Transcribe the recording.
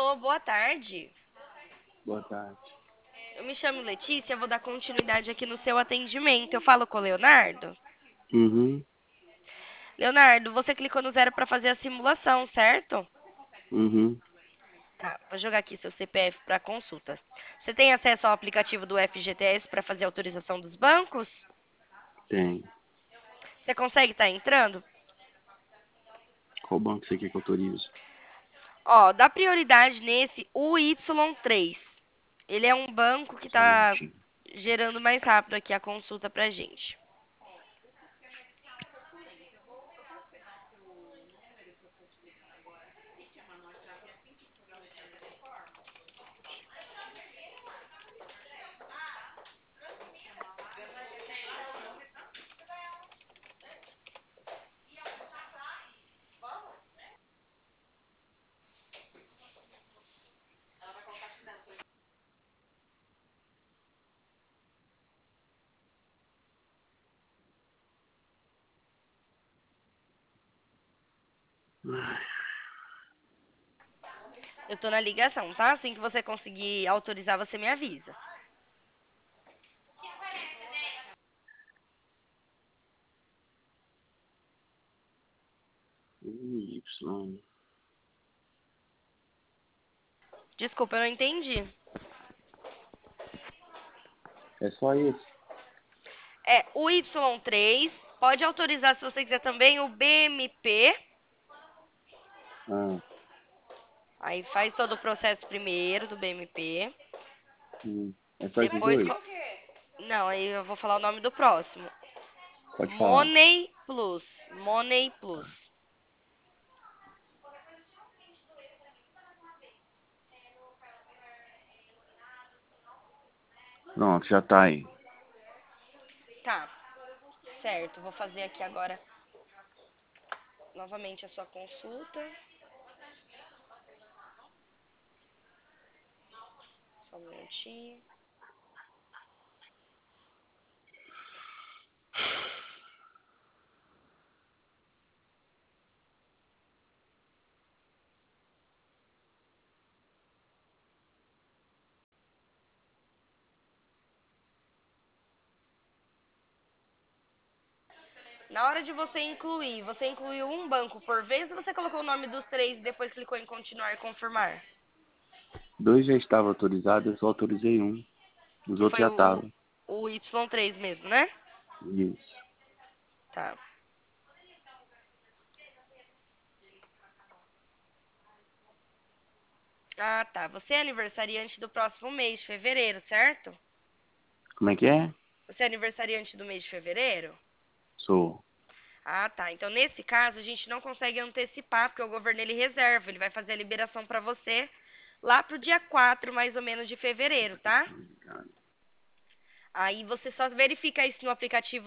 Alô, boa tarde. Boa tarde. Eu me chamo Letícia, vou dar continuidade aqui no seu atendimento. Eu falo com o Leonardo. Uhum, Leonardo, você clicou no 0 para fazer a simulação, certo? uhum, Tá, vou jogar aqui seu CPF para consulta. Você tem acesso ao aplicativo do FGTS para fazer a autorização dos bancos? tem. Você consegue estar entrando? Qual banco você quer que autorize? Ó, dá prioridade nesse UY3. Ele é um banco que Só um está minutinho. gerando mais rápido aqui a consulta pra gente. Eu tô na ligação, tá? Assim que você conseguir autorizar, você me avisa. Y. Desculpa, eu não entendi. É só esse? É o Y3. Pode autorizar, se você quiser também, o BMP. Ah, Aí faz todo o processo primeiro do BMP. É só esses Depois. dois? Não, aí eu vou falar o nome do próximo. Pode falar. Money Plus. Money Plus. Pronto, já tá aí. Tá, certo. Vou fazer aqui agora novamente a sua consulta. Só um minutinho. Na hora de você incluiu um banco por vez ou você colocou o nome dos três e depois clicou em continuar e confirmar? Dois já estavam autorizados, eu só autorizei um. Os Que outros foi já o, estavam. o Y3 mesmo, né? Isso. Tá. Ah, tá. Você é aniversariante do próximo mês, de fevereiro, certo? Como é que é? Você é aniversariante do mês de fevereiro? Sou. Ah, tá. Então, nesse caso, a gente não consegue antecipar, porque o governo ele reserva, ele vai fazer a liberação para você lá pro dia 4, mais ou menos, de fevereiro, tá? Aí você só verifica isso no aplicativo